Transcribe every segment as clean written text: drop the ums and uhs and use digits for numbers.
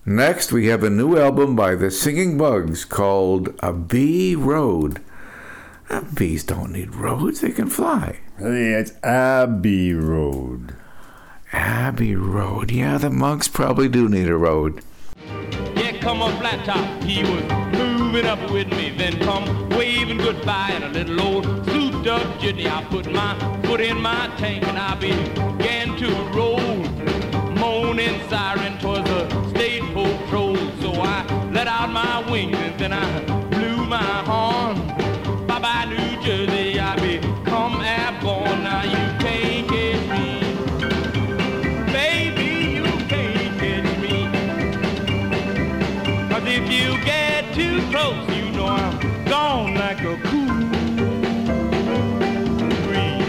Next, we have a new album by the Singing Bugs called Abbey Road. Bees don't need roads, they can fly. It's Abbey Road. Abbey Road. Yeah, the monks probably do need a road. Yeah, come on, Flat Top. He was moving up with me, then come waving goodbye in a little old souped-up jitney. I put my foot in my tank and I began to roll. Moaning siren, 'twas a state patrol. So I let out my wings and then I blew my horn. Bye-bye, New Jersey, I become airborne. Now you can't catch me. Baby, you can't catch me. 'Cause if you get too close, you know I'm gone like a cool breeze.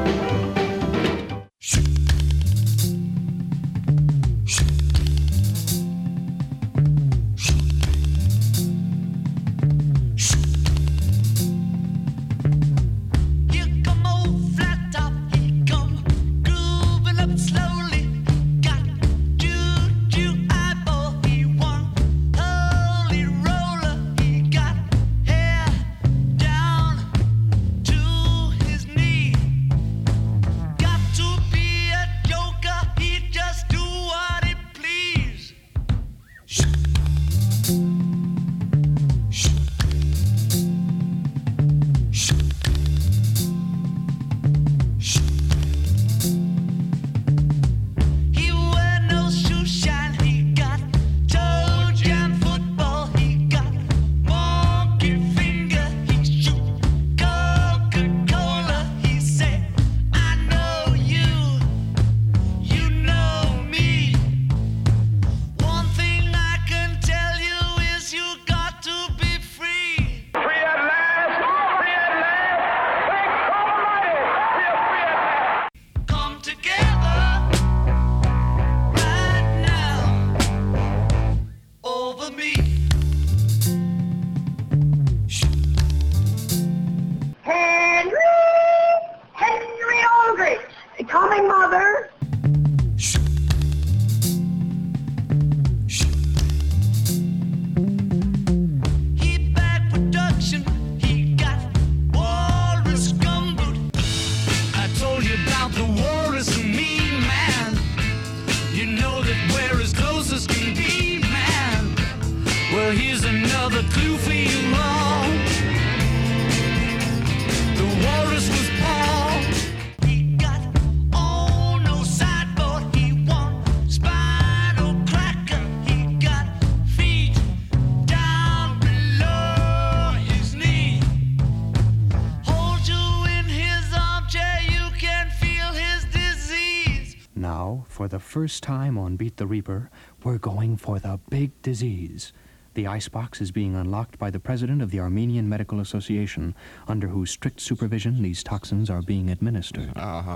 For the first time on Beat the Reaper, we're going for the big disease. The icebox is being unlocked by the president of the Armenian Medical Association, under whose strict supervision these toxins are being administered.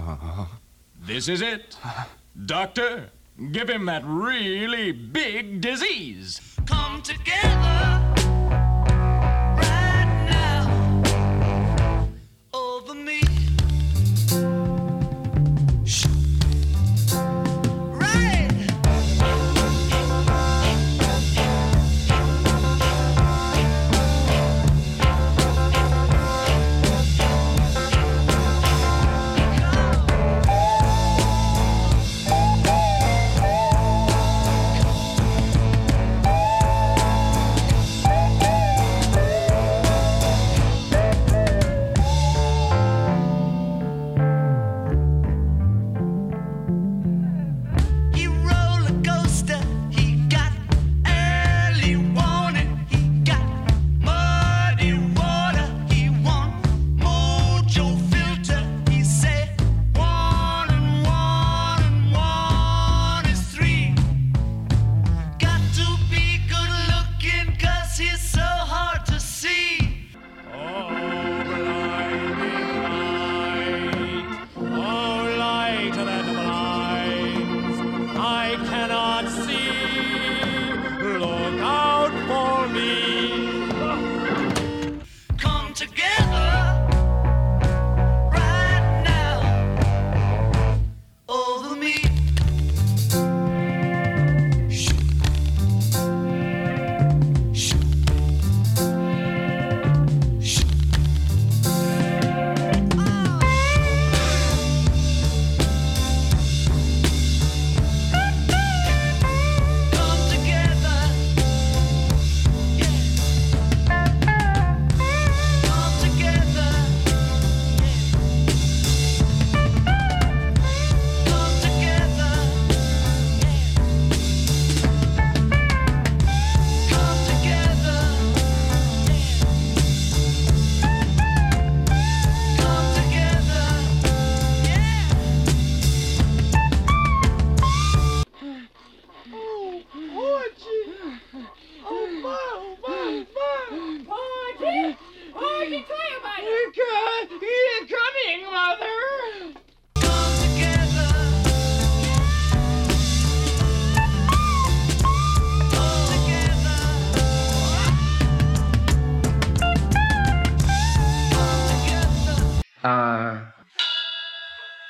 This is it. Doctor, give him that really big disease. Come together right now over me.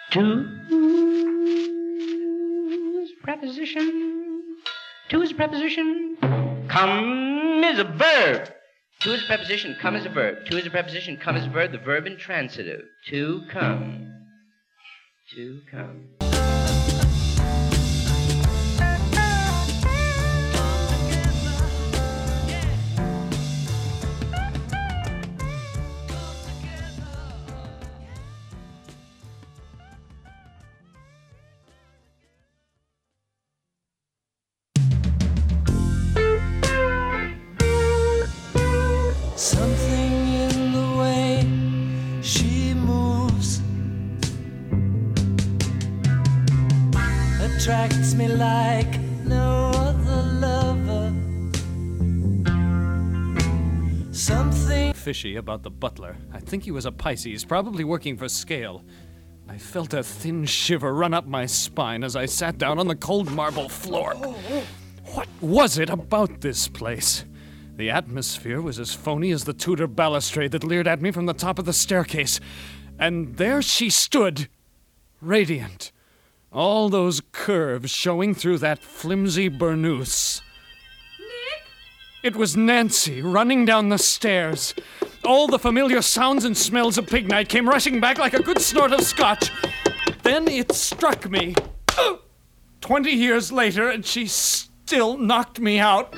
Two's preposition. Two's preposition. Come is a verb. To is a preposition, come is a verb. To is a preposition, come is a verb, the verb intransitive. To come. To come. Something in the way she moves attracts me like no other lover. Something fishy about the butler. I think he was a Pisces, probably working for Scale. I felt a thin shiver run up my spine as I sat down on the cold marble floor. What was it about this place? The atmosphere was as phony as the Tudor balustrade that leered at me from the top of the staircase. And there she stood, radiant. All those curves showing through that flimsy burnoose. Nick? It was Nancy running down the stairs. All the familiar sounds and smells of pig night came rushing back like a good snort of scotch. Then it struck me. 20 years later, and she still knocked me out.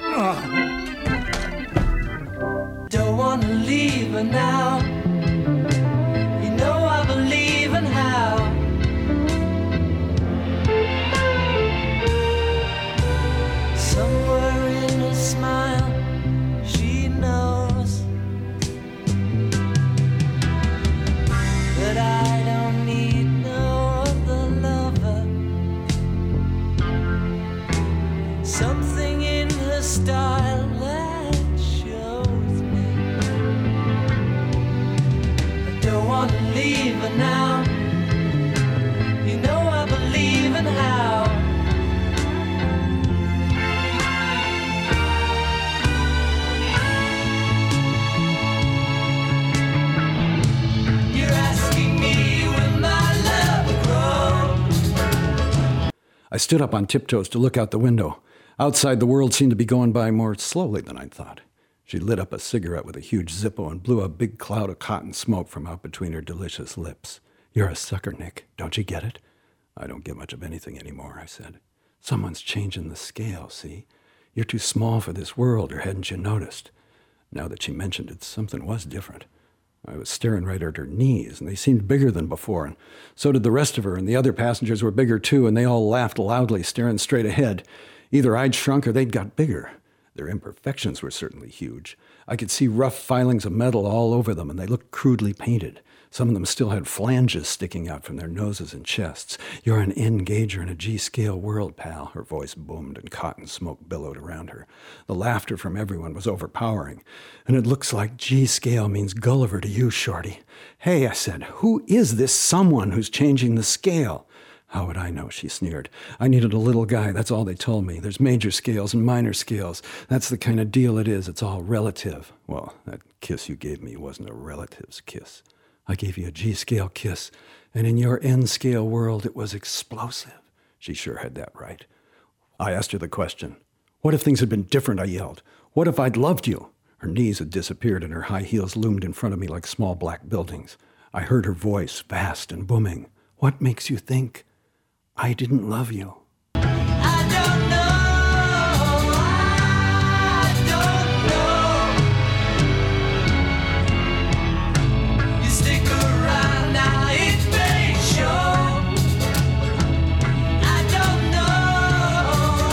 don't wanna leave her now. You know I believe in how. Somewhere in her smile, she knows that I don't need no other lover. Something in her style that shows me I don't want to leave her now. You know I believe in how. You're asking me when my love grows. I stood up on tiptoes to look out the window. Outside, the world seemed to be going by more slowly than I'd thought. She lit up a cigarette with a huge Zippo and blew a big cloud of cotton smoke from out between her delicious lips. "You're a sucker, Nick. Don't you get it?" "I don't get much of anything anymore," I said. "Someone's changing the scale, see? You're too small for this world, or hadn't you noticed?" Now that she mentioned it, something was different. I was staring right at her knees, and they seemed bigger than before, and so did the rest of her, and the other passengers were bigger too, and they all laughed loudly, staring straight ahead. Either I'd shrunk or they'd got bigger. Their imperfections were certainly huge. I could see rough filings of metal all over them, and they looked crudely painted. Some of them still had flanges sticking out from their noses and chests. "You're an N-gauger in a G-scale world, pal." Her voice boomed and cotton smoke billowed around her. The laughter from everyone was overpowering. "And it looks like G-scale means Gulliver to you, Shorty." "Hey," I said, "who is this someone who's changing the scale?" "How would I know?" she sneered. "I needed a little guy, that's all they told me. There's major scales and minor scales. That's the kind of deal it is. It's all relative." "Well, that kiss you gave me wasn't a relative's kiss. I gave you a G-scale kiss, and in your N-scale world it was explosive." She sure had that right. I asked her the question. "What if things had been different?" I yelled. "What if I'd loved you?" Her knees had disappeared and her high heels loomed in front of me like small black buildings. I heard her voice, vast and booming. "What makes you think I didn't love you?" I don't know, I don't know. You stick around now, it may show. I don't know,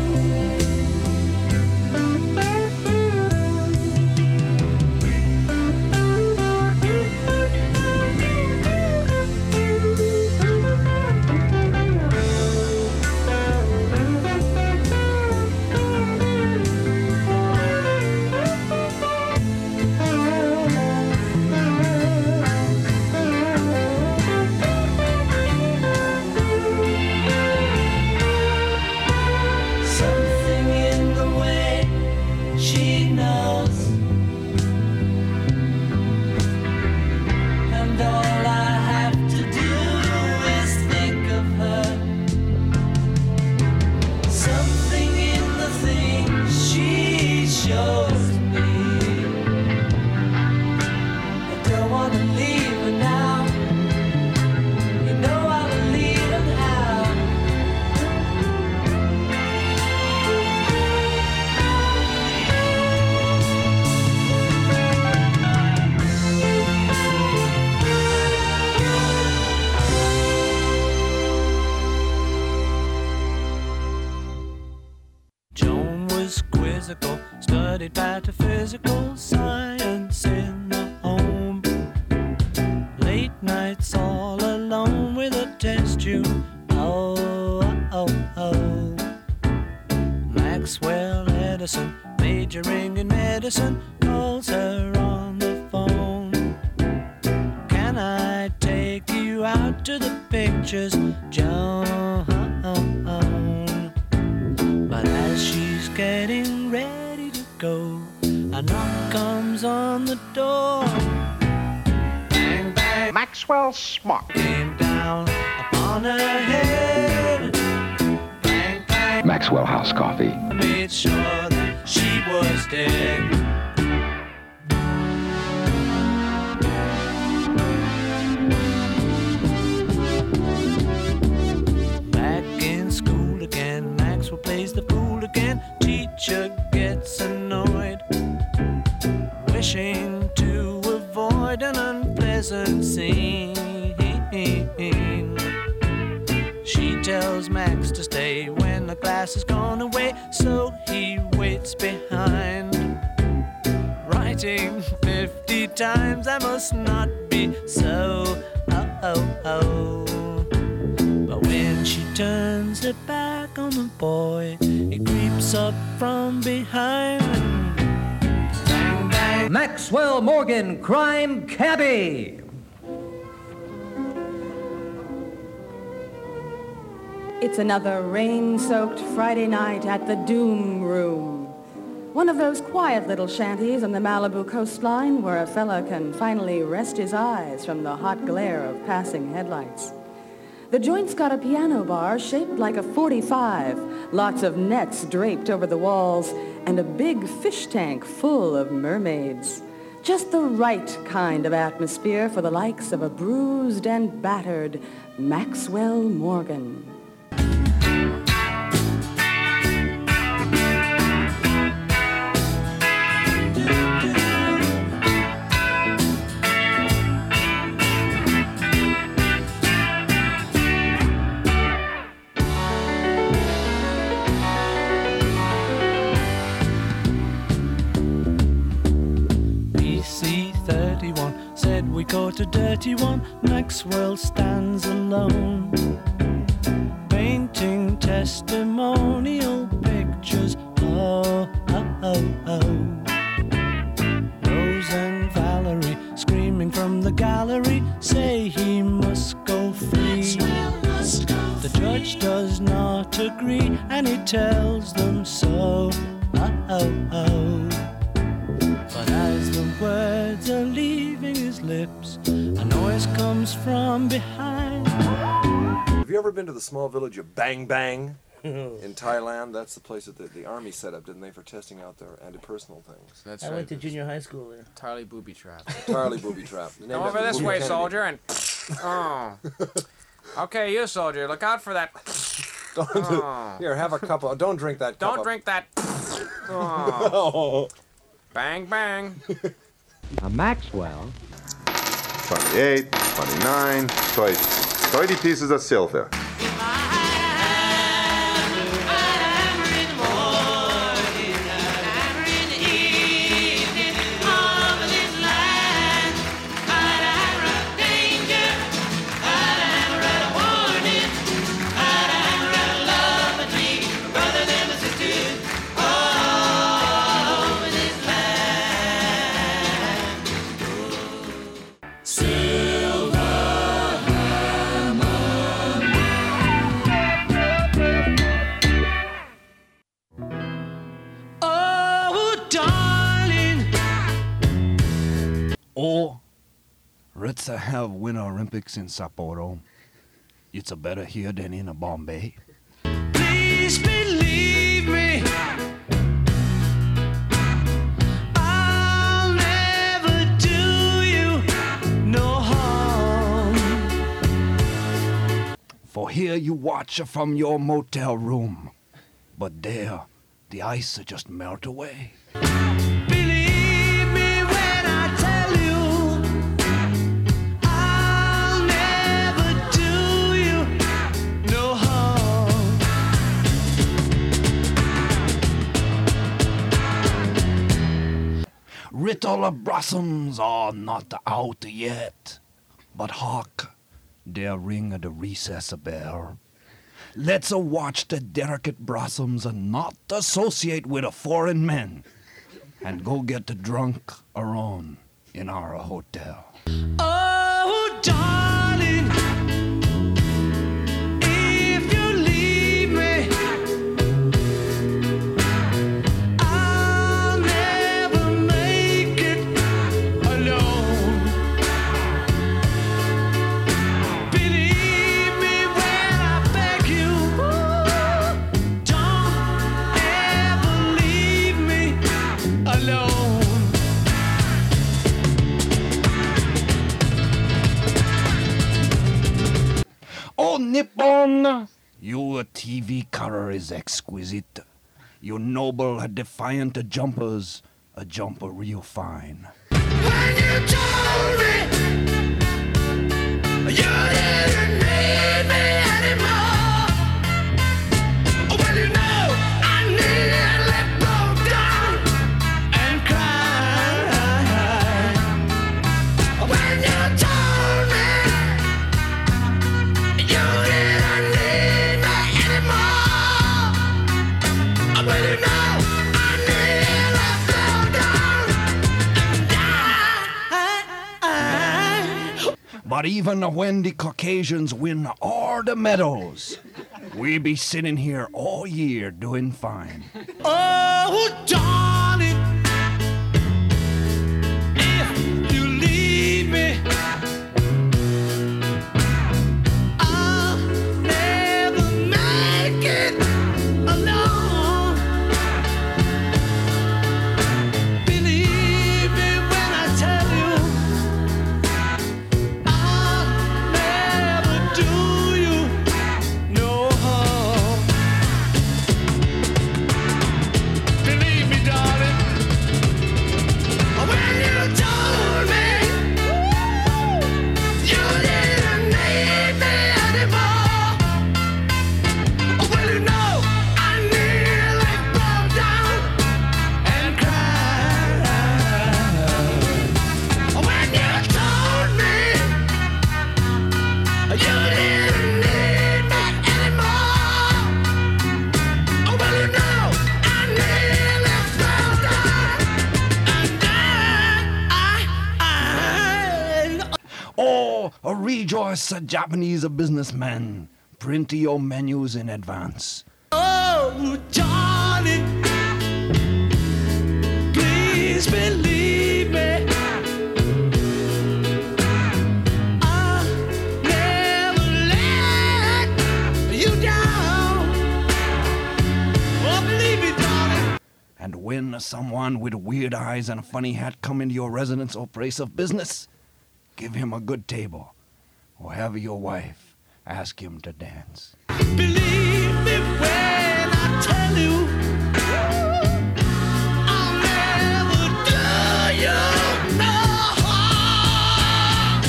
I don't know. pataphysical science in the home. Late nights all alone with a test tube. Oh, oh, oh. Maxwell Edison, majoring in medicine, calls her on the phone. Can I take you out to the pictures, Joan? But as she's getting ready to go, a knock comes on the door. Bang, bang. Maxwell Smart Came down upon her head. Bang, bang. Maxwell House Coffee. Made sure that she was dead. Back in school again, Maxwell plays the fool again. Teacher gets annoyed, wishing to avoid an unpleasant scene. She tells Max to stay when the class has gone away, so he waits behind, writing 50 times, I must not be so. Oh, oh, oh. But when she turns her back on the boy, he creeps up from behind. Bang, bang. Maxwell Morgan, crime cabbie. It's another rain-soaked Friday night at the Doom Room. One of those quiet little shanties on the Malibu coastline where a fella can finally rest his eyes from the hot glare of passing headlights. The joint's got a piano bar shaped like a .45, lots of nets draped over the walls, and a big fish tank full of mermaids. Just the right kind of atmosphere for the likes of a bruised and battered Maxwell Morgan. We go to Dirty One, Maxwell stands alone, painting testimonial pictures. Oh, oh, oh, oh. Rose and Valerie screaming from the gallery say he must go free. The judge does not agree and he tells them so. Oh, oh, oh. But as the words are leaving his lips, a noise comes from behind. Have you ever been to the small village of Bang Bang in Thailand? That's the place that the army set up, didn't they, for testing out their anti-personal things? That's I went to junior high school there. Tarly Booby Trap. Tarly Booby Trap. Come over this way, soldier, and... Oh. Okay, you, soldier, look out for that... Oh. Here, have a cup of... Don't drink that cup. Don't drink that... Oh. Bang, bang. Maxwell. 28, 29, 30 pieces of silver. Or let's have Winter Olympics in Sapporo. It's a better here than in Bombay. Please believe me, I'll never do you no harm. For here you watch from your motel room, but there the ice just melt away. Believe me when I tell you, I'll never do you no harm. little blossoms are not out yet. But hark, there ring the recess bell. Let's watch the delicate blossoms and not associate with foreign men, and go get drunk alone in our hotel. Oh, darling, if you leave me, I'll never make it alone. Believe me when I beg you, don't ever leave me alone. Oh, Nippon! Your TV color is exquisite. Your noble, defiant jumpers, a jumper real fine. When you told me you didn't need me anymore, well, you know I nearly broke down and cried. When you told me you didn't need me anymore, well, you know I nearly fell down and died. But even when the Caucasians win all the medals, we be sitting here all year doing fine. Oh, darling, if you leave me, I'll never make it alone. Believe me when I tell you, I'll never do you no harm. Believe me, darling, when you told me you didn't need me anymore, well, you know I nearly broke down and cried. When you told me you didn't need me anymore, well, you know I nearly fell down and died. Oh, rejoice, Japanese businessmen. Print your menus in advance. Oh, darling, please believe me. I'll never let you down. Oh, believe me, darling. And when someone with weird eyes and a funny hat come into your residence or place of business, give him a good table, or have your wife ask him to dance. Believe me when I tell you, I'll never do you no harm.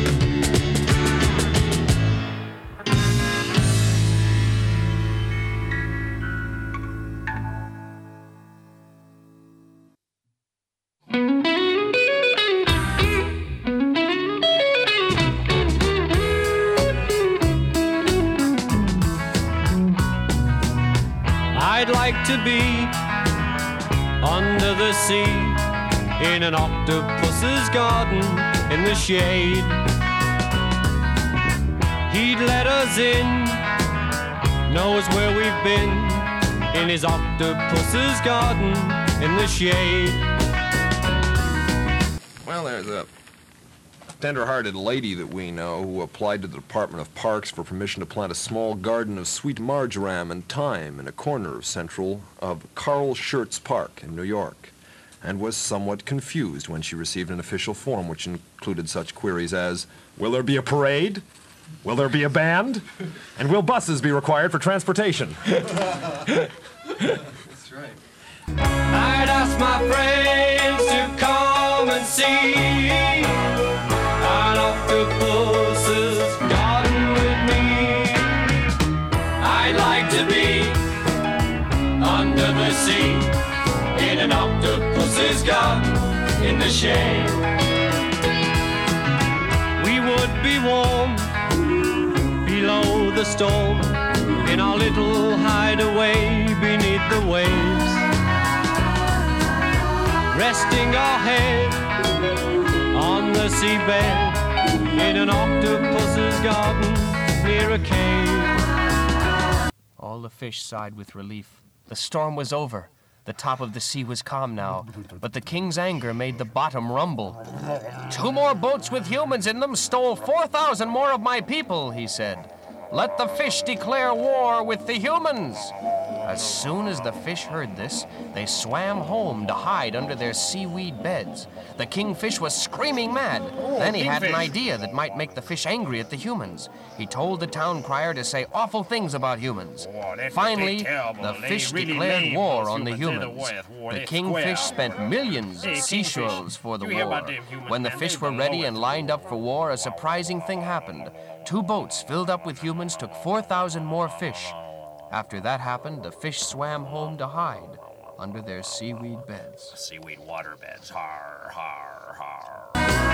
I'd like to be under the sea in an octopus's garden in the shade. He'd let us in, knows where we've been, in his octopus's garden in the shade. Well, there's a tender-hearted lady that we know who applied to the Department of Parks for permission to plant a small garden of sweet marjoram and thyme in a corner of Carl Schurz Park in New York, and was somewhat confused when she received an official form which included such queries as, will there be a parade? Will there be a band? And will buses be required for transportation? That's right. I'd ask my friends to come and see an octopus's garden with me. I'd like to be under the sea in an octopus's garden in the shade. We would be warm below the storm in our little hideaway beneath the waves, resting our head on the seabed in an octopus's garden near a cave. All the fish sighed with relief. The storm was over. The top of the sea was calm now, but the king's anger made the bottom rumble. 2 more boats with humans in them stole 4,000 more of my people, he said. Let the fish declare war with the humans. As soon as the fish heard this, they swam home to hide under their seaweed beds. The kingfish was screaming mad. Then he had an idea that might make the fish angry at the humans. He told the town crier to say awful things about humans. Finally, the fish declared war on the humans. The kingfish spent millions of seashells for the war. When the fish were ready and lined up for war, a surprising thing happened. 2 boats filled up with humans took 4,000 more fish. After that happened, the fish swam home to hide under their seaweed beds. Seaweed water beds. Har, har, har.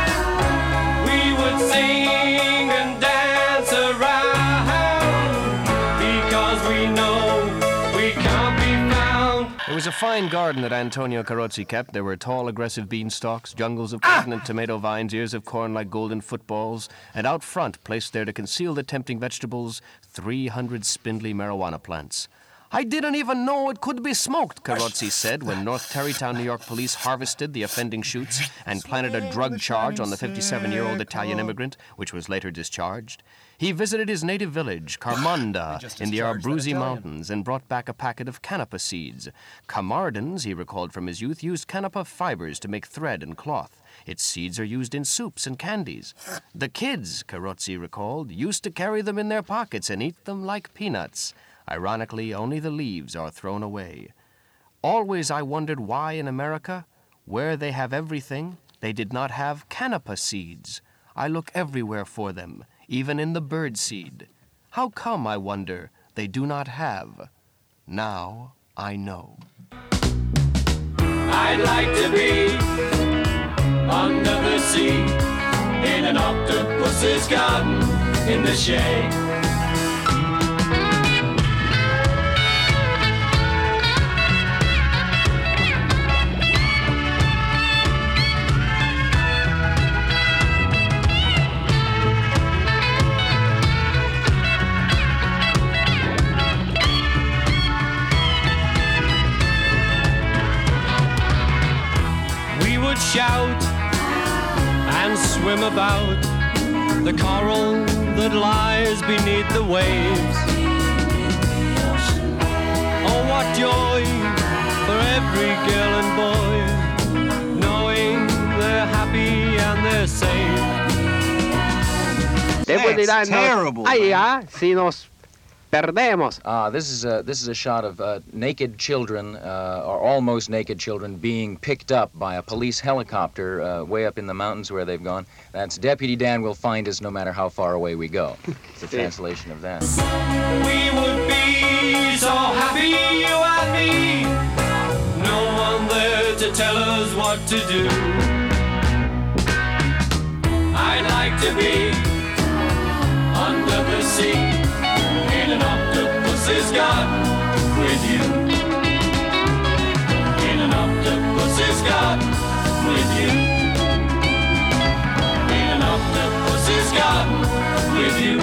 We would sing and dance around because we know we can't be found. It was a fine garden that Antonio Carrozzi kept. There were tall, aggressive beanstalks, jungles of cotton and tomato vines, ears of corn like golden footballs, and out front, placed there to conceal the tempting vegetables, 300 spindly marijuana plants. I didn't even know it could be smoked, Carrozzi said when North Tarrytown, New York police harvested the offending shoots and planted a drug charge on the 57-year-old Italian immigrant, which was later discharged. He visited his native village, Carmonda, in the Abruzzi Mountains, and brought back a packet of canapa seeds. Camardans, he recalled from his youth, used canapa fibers to make thread and cloth. Its seeds are used in soups and candies. The kids, Carrozzi recalled, used to carry them in their pockets and eat them like peanuts. Ironically, only the leaves are thrown away. Always I wondered why in America, where they have everything, they did not have canapa seeds. I look everywhere for them, even in the bird seed. How come, I wonder, they do not have? Now I know. I'd like to be under the sea in an octopus's garden in the shade. Shout and swim about the coral that lies beneath the waves. Oh, what joy for every girl and boy, knowing they're happy and they're safe. That's terrible. Si nos perdemos. This is a shot of naked children, or almost naked children, being picked up by a police helicopter way up in the mountains where they've gone. That's Deputy Dan will find us no matter how far away we go. It's a translation of that. We would be so happy, you and me. No one there to tell us what to do. I'd like to be under the sea in an octopus's garden with you. In an octopus's garden with you. In an octopus's garden with you.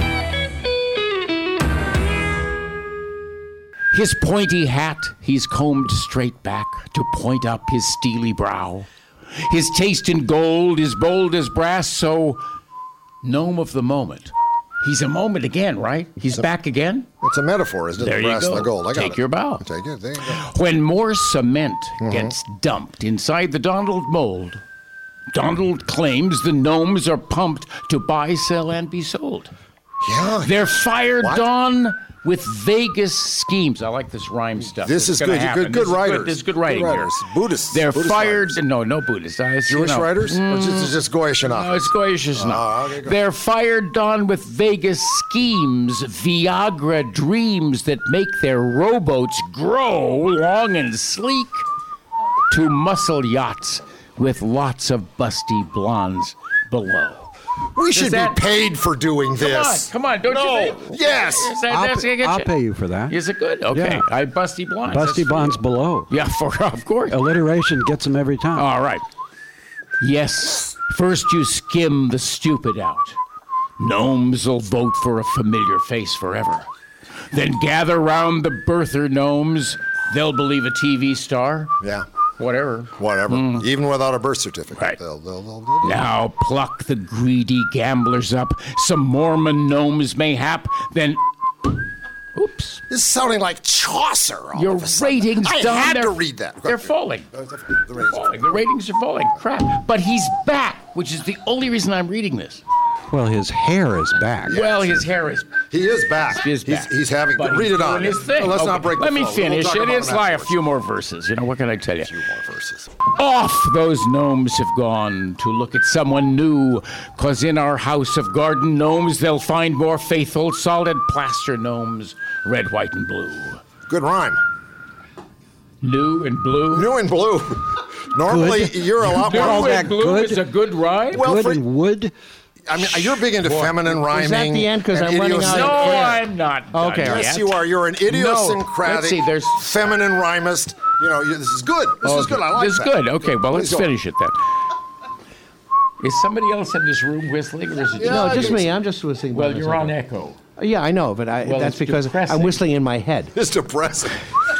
His pointy hat he's combed straight back to point up his steely brow. His taste in gold is bold as brass, so gnome of the moment. He's a moment again, right? He's back again? It's a metaphor, isn't it? There the brass you go. and the gold. I got Take your bow. Take it. There you go. When more cement gets dumped inside the Donald mold, Donald claims the gnomes are pumped to buy, sell, and be sold. Yeah. They're fired on with Vegas schemes. I like this rhyme stuff. This is good. Good writers. This is good writing here. Buddhists. They're Buddhist fired. writers. No Buddhists. Jewish writers? Or just Goyish enough? No, it's Goyish enough. Okay, They're fired on with Vegas schemes, Viagra dreams that make their rowboats grow long and sleek to muscle yachts with lots of busty blondes below. We should be paid for doing this. Come on, don't you think? Yes. I'll pay you for that. Is it good? Okay. Yeah. I busty blondes. Busty blondes below. Yeah, of course. Alliteration gets them every time. All right. Yes, first you skim the stupid out. Gnomes will vote for a familiar face forever. Then gather round the birther gnomes. They'll believe a TV star. Yeah. Whatever. Even without a birth certificate. Right. They'll do it. Now pluck the greedy gamblers up. Some Mormon gnomes mayhap. Then... Oops. This is sounding like Chaucer. Your ratings, I Don, had they're- to read that. They're falling. The ratings are falling. Crap. But he's back, which is the only reason I'm reading this. Well, his hair is back. Well, his hair is... He is back. He is back. He's having... But read he's it on. doing his thing. No, let's not break Let the me flow. finish. We'll talk about It's him like a afterwards. few more verses. What can I tell you? A few more verses. Off those gnomes have gone to look at someone new, 'cause in our house of garden gnomes they'll find more faithful, solid plaster gnomes, red, white, and blue. Good rhyme. New and blue? New and blue. Normally, you're a lot more... New and blue is a good rhyme? Well, Good for- and wood. I mean, you're big into feminine rhyming. Is that the end? 'Cause and I'm running out of No, idiosyncratic- I'm not done Okay, yet. Yes, you are. You're an idiosyncratic, Let's see, there's... feminine rhymist. This is good. This is good. I like This is that. good. Okay, well, let's Please go. finish it then. Is somebody else in this room whistling, or is it No, just me. I'm just whistling. by Well, you're myself. on echo. Yeah, I know, but Well, that's it's because depressing. I'm whistling in my head. It's depressing.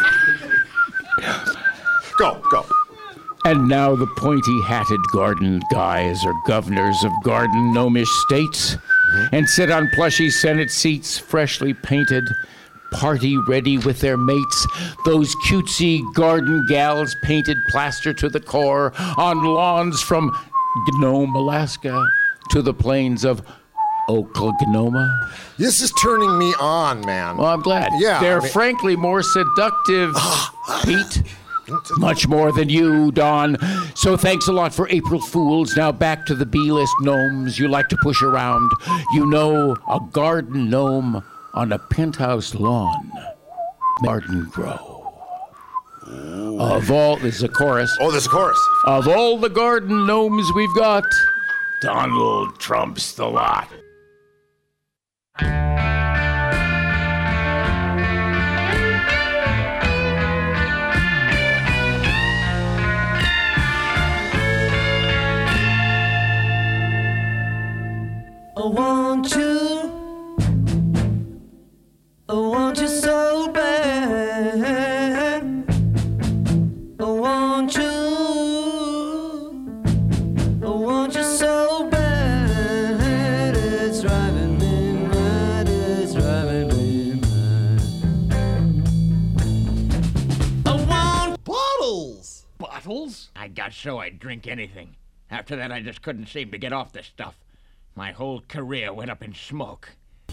Go. And now the pointy-hatted garden guys are governors of garden gnomish states and sit on plushy Senate seats, freshly painted, party-ready with their mates. Those cutesy garden gals painted plaster to the core on lawns from Gnome, Alaska to the plains of Oklahoma. This is turning me on, man. Well, I'm glad. Yeah, They're I mean- frankly more seductive, Pete. Much more than you, Don. So thanks a lot for April Fools. Now back to the B-list gnomes you like to push around. You know, a garden gnome on a penthouse lawn. Garden grow. Of all... This is a chorus. Oh, there's a chorus. Of all the garden gnomes we've got, Donald trumps the lot. I want you so bad. I want you so bad. It's driving me mad. It's driving me mad. I want bottles. Bottles? I got so I'd drink anything. After that, I just couldn't seem to get off the stuff. My whole career went up in smoke.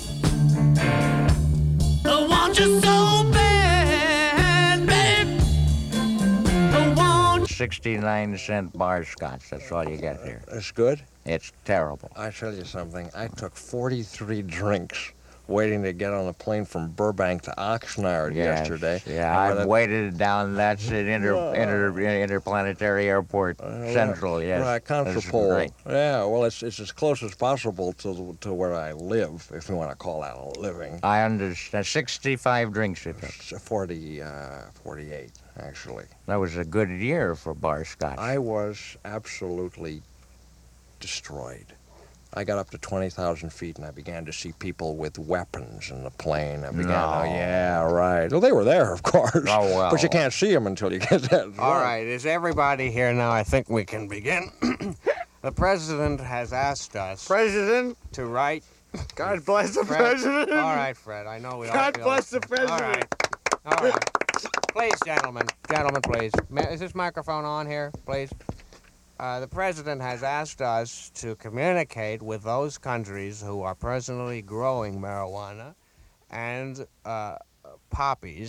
I want you so bad, babe. I want 69-cent bar scotch. That's all you get here. It's good? It's terrible. I tell you something. I took 43 drinks waiting to get on a plane from Burbank to Oxnard yesterday. Yeah, I've waited down. That's at Interplanetary Airport Central. Yes, Right, That's Contrapole. great. Yeah, well, it's as close as possible to where I live, if you want to call that a living. I understand. 65 drinks it took. 48, actually. That was a good year for bar scotch. I was absolutely destroyed. I got up to 20,000 feet and I began to see people with weapons in the plane. I began, No. yeah, right. Well, they were there, of course. Oh, well. But you can't see them until you get that. All right, is everybody here now? I think we can begin. The president has asked us. President? To write. God bless the Fred, president. All right, Fred. I know we all God feel bless it. the president. All right. All right. Please, gentlemen. Gentlemen, please. Is this microphone on here, please? The president has asked us to communicate with those countries who are personally growing marijuana and poppies,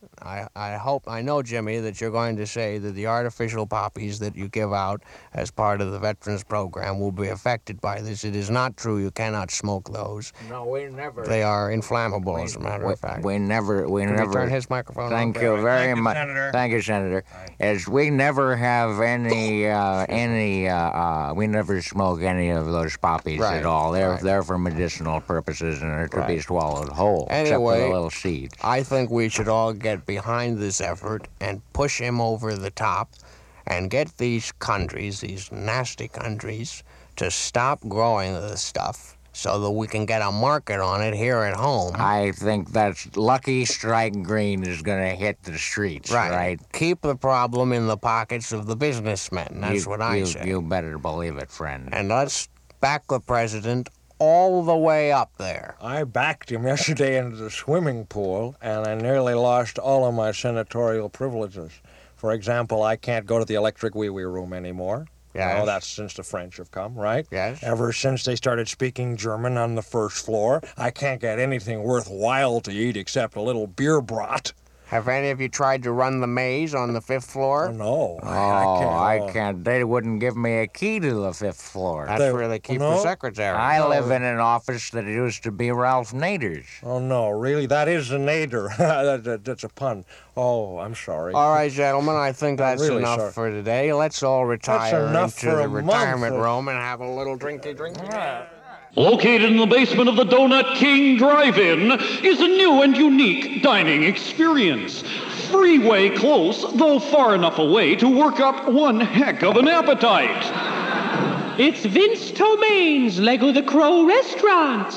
I know, Jimmy, that you're going to say that the artificial poppies that you give out as part of the Veterans Program will be affected by this. It is not true. You cannot smoke those. No, we never. They are inflammable, as a matter of fact. We never. Can you turn his microphone on? Thank you very much. Thank you, Senator. As we never have any, we never smoke any of those poppies at all. They're for medicinal purposes and are to be swallowed whole, except for the little seeds. I think we should all get behind this effort and push him over the top and get these countries, these nasty countries, to stop growing this stuff so that we can get a market on it here at home. I think that's Lucky Strike Green is going to hit the streets, right? Keep the problem in the pockets of the businessmen. That's what I say. You better believe it, friend. And let's back the president all the way up there. I backed him yesterday into the swimming pool, and I nearly lost all of my senatorial privileges. For example, I can't go to the electric wee-wee room anymore. Yes. No, that's since the French have come, right? Yes. Ever since they started speaking German on the first floor, I can't get anything worthwhile to eat except a little beer brat. Have any of you tried to run the maze on the 5th floor? No. I can't. They wouldn't give me a key to the 5th floor. That's where they keep the secretary. I live in an office that used to be Ralph Nader's. Oh, no, really? That is a Nader. That's a pun. Oh, I'm sorry. All right, gentlemen, I think that's really enough sorry. for today. Let's all retire into the retirement month. room and have a little drinky-drinky. Located in the basement of the Donut King Drive-In is a new and unique dining experience. Freeway close, though far enough away to work up one heck of an appetite. It's Vince Tomaine's Leg of the Crow restaurant.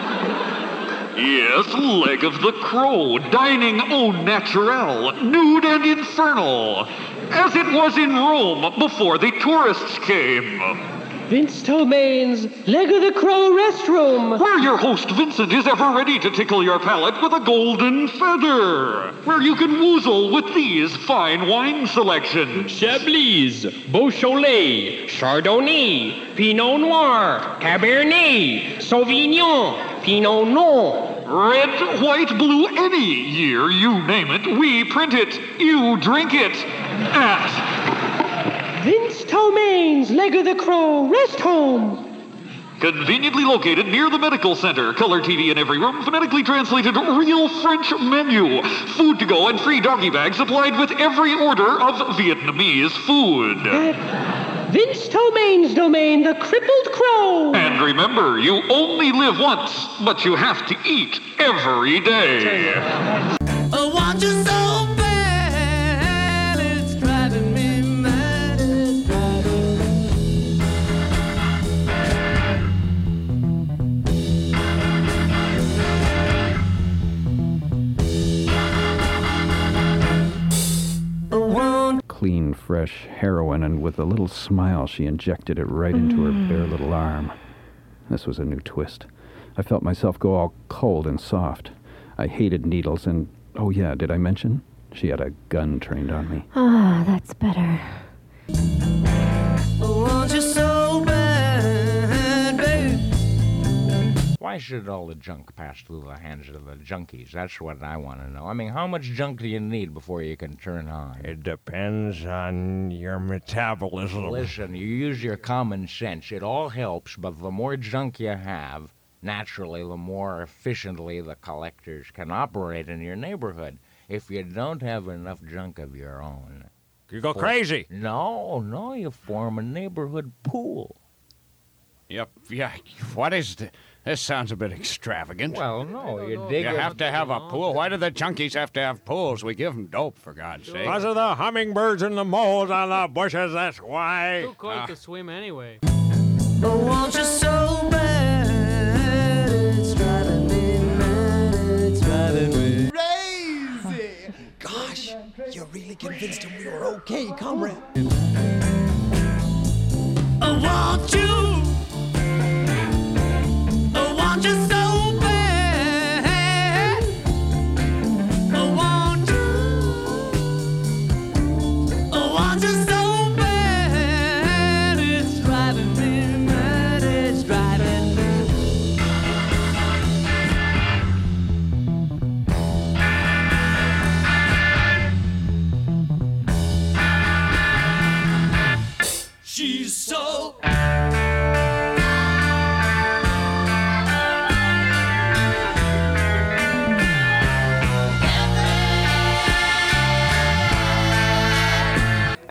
Yes, Leg of the Crow, dining au naturel, nude and infernal, as it was in Rome before the tourists came. Vince Tomaine's Leg of the Crow restroom. Where your host Vincent is ever ready to tickle your palate with a golden feather. Where you can woozle with these fine wine selections. Chablis, Beaujolais, Chardonnay, Pinot Noir, Cabernet, Sauvignon, Pinot Noir. Red, white, blue, any year, you name it, we print it, you drink it at Vince Tomaine's Leg of the Crow Rest Home. Conveniently located near the medical center. Color TV in every room. Phonetically translated real French menu. Food to go and free doggy bags supplied with every order of Vietnamese food. Vince Tomaine's domain, the Crippled Crow. And remember, you only live once, but you have to eat every day. I want you so bad, it's driving me mad, it's driving me. Clean, fresh heroin, and with a little smile, she injected it right into her bare little arm. This was a new twist. I felt myself go all cold and soft. I hated needles, and, oh yeah, did I mention? She had a gun trained on me. Ah, that's better. I want you so bad, babe. Why should all the junk pass through the hands of the junkies? That's what I want to know. I mean, how much junk do you need before you can turn on? It depends on your metabolism. Listen, you use your common sense. It all helps, but the more junk you have, naturally, the more efficiently the collectors can operate in your neighborhood. If you don't have enough junk of your own... You go crazy. No, you form a neighborhood pool. Yep, yeah, what is the... This sounds a bit extravagant. Well, no, you dig You it. have to have a pool. Why do the junkies have to have pools? We give them dope, for God's sake. Because of the hummingbirds and the moles on the bushes, that's why. Too cold to swim anyway. I want you so bad, it's driving me mad, it's driving me crazy. Gosh, you really convinced him we were okay, comrade. I want you. I want you so bad. I want you. I want you so bad. It's driving me mad. It's driving me.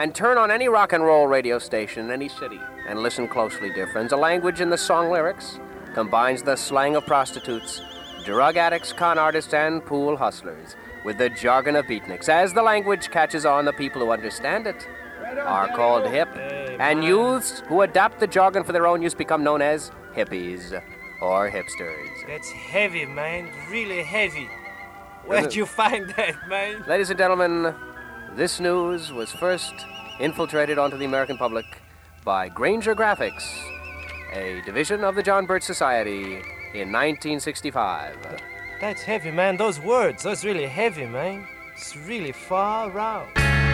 and turn on any rock and roll radio station in any city and listen closely, dear friends. A language in the song lyrics combines the slang of prostitutes, drug addicts, con artists, and pool hustlers with the jargon of beatniks. As the language catches on, the people who understand it are called hip, and youths who adapt the jargon for their own use become known as hippies or hipsters. That's heavy, man. Really heavy. Where'd you find that, man? Ladies and gentlemen, this news was first infiltrated onto the American public by Granger Graphics, a division of the John Birch Society, in 1965. That's heavy, man. Those words, that's really heavy, man. It's really far out.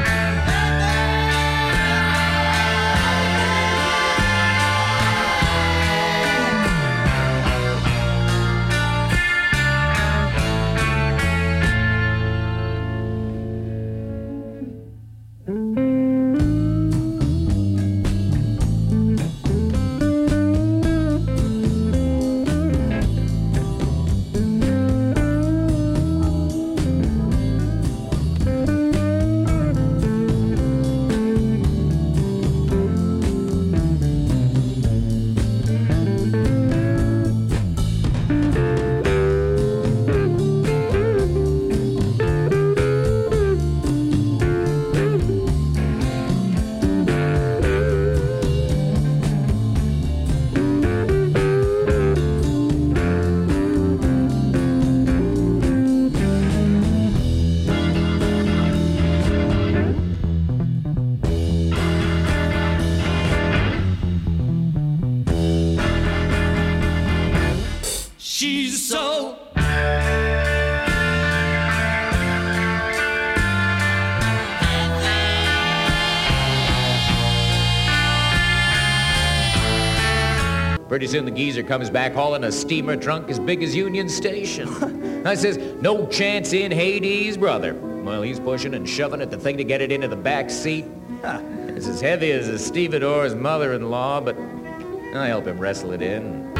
Pretty soon the geezer comes back hauling a steamer trunk as big as Union Station. I says, no chance in Hades, brother. Well, he's pushing and shoving at the thing to get it into the back seat. It's as heavy as a stevedore's mother-in-law, but I help him wrestle it in.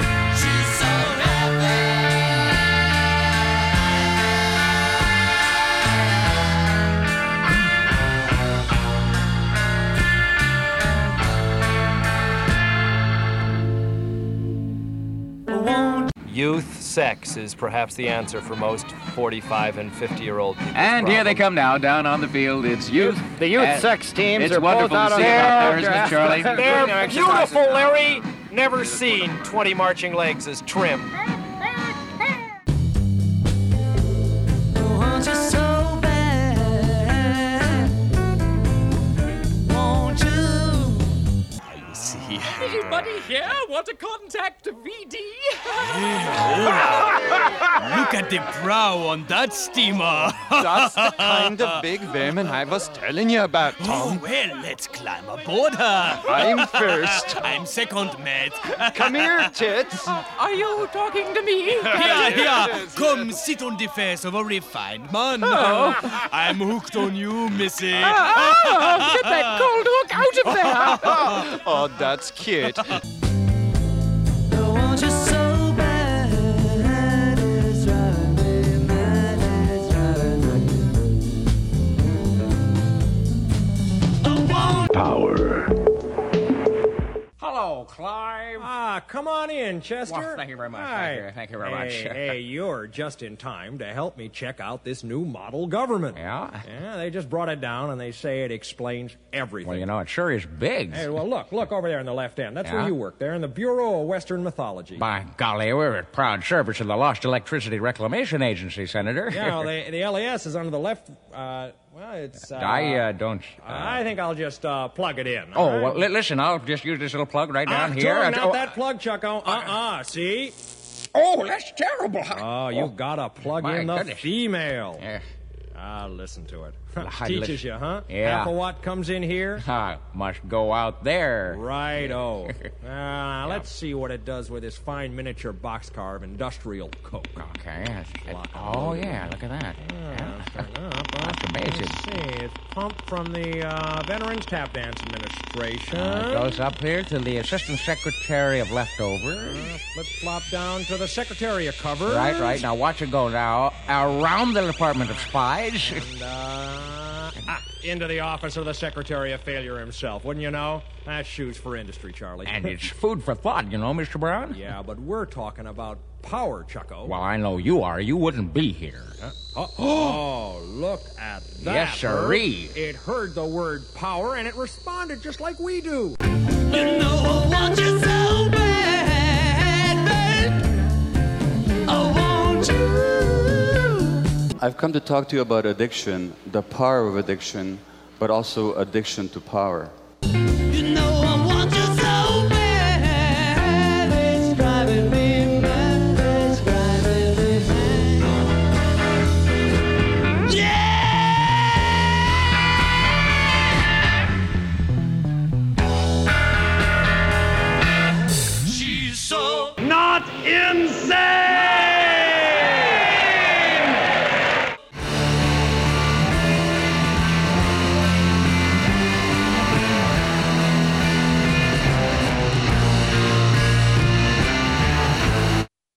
Youth sex is perhaps the answer for most 45 and 50-year-old people. And here they come now, down on the field. It's youth. The youth sex teams are both out on there, isn't it, Charlie? They're beautiful, Larry. Never seen 20 marching legs as trim. Anybody here want to contact VD? Look at the prow on that steamer. That's the kind of big vermin I was telling you about, Tom. Oh, well, let's climb aboard her. I'm first. I'm second, mate. Come here, Tits. Are you talking to me? Yeah. Come sit on the face of a refined man. Oh. I'm hooked on you, missy. Get that cold hook out of there. Oh, that's cute. Power. Hello, Clive. Ah, come on in, Chester. Well, thank you very much. Hi. Thank you very much. Hey, you're just in time to help me check out this new model government. Yeah? Yeah, they just brought it down, and they say it explains everything. Well, you know, it sure is big. Hey, well, look over there in the left end. That's Yeah? where you work, there in the Bureau of Western Mythology. By golly, we're a proud service of the Lost Electricity Reclamation Agency, Senator. Yeah, well, the LES is under the left, well, it's... I don't... I think I'll just plug it in. Oh, all right? well, listen, I'll just use this little plug right down here. Turn out that plug, Chucko. See? Oh, that's terrible. Oh, you gotta plug My in the goodness. female. Yeah. Listen to it. I Teaches listen- you, huh? Yeah. Half a watt comes in here. Must go out there. Righto. Let's see what it does with this fine miniature boxcar of industrial coke. Okay. Oh, yeah, look at that. That's amazing. Let's see. It's pumped from the Veterans Tap Dance Administration. It goes up here to the Assistant Secretary of Leftovers. Flip-flop down to the Secretary of Cover. Right. Now watch it go now. Around the Department of Spies. into the office of the Secretary of Failure himself, wouldn't you know? That's shoes for industry, Charlie. And it's food for thought, you know, Mr. Brown? Yeah, but we're talking about power, Chucko. Well, I know you are. You wouldn't be here. Huh? Oh, look at that. Yes, sirree. Herb. It heard the word power, and it responded just like we do. You know I want you so bad, babe. I want you. I've come to talk to you about addiction, the power of addiction, but also addiction to power.